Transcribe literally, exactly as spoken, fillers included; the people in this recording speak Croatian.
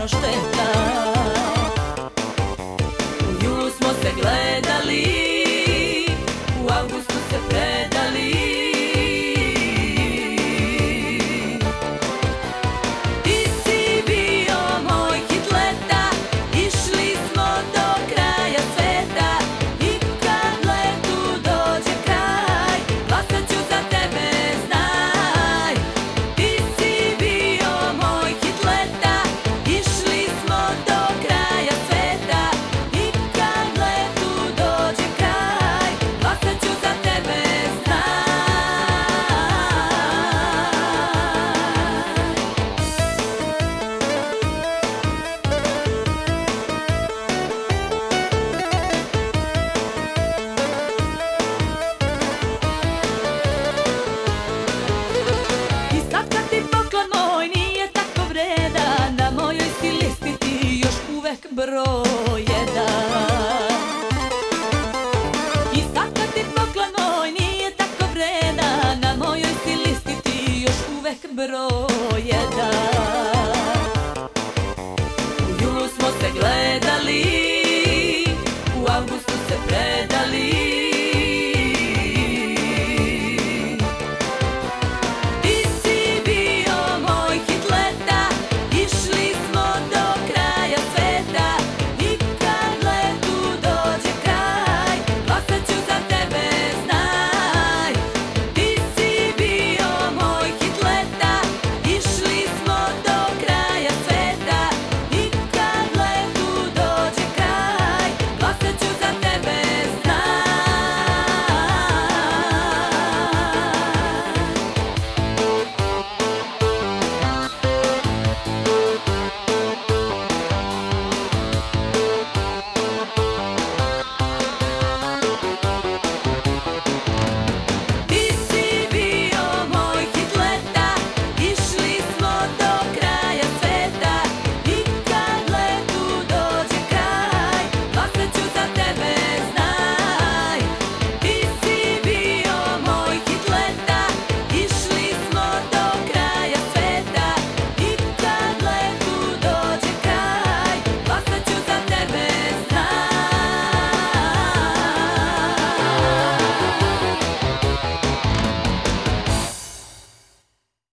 stvarno šteta. U julu smo se gledali, u avgustu se predali. Ti si bio moj hit leta, išli smo do kraja sveta. I kad letu dođe kraj, glasat ću za tebe, znaj. Ti si bio moj hit leta, išli smo do kraja sveta. I kad letu dođe kraj, glasat ću za tebe, znaj. I sad kad ti poklon moj nije tako vredan, na mojoj si listi ti još uvek broj jedan. I sad kad ti poklon moj nije tako vredan, na mojoj si listi ti još uvek broj jedan.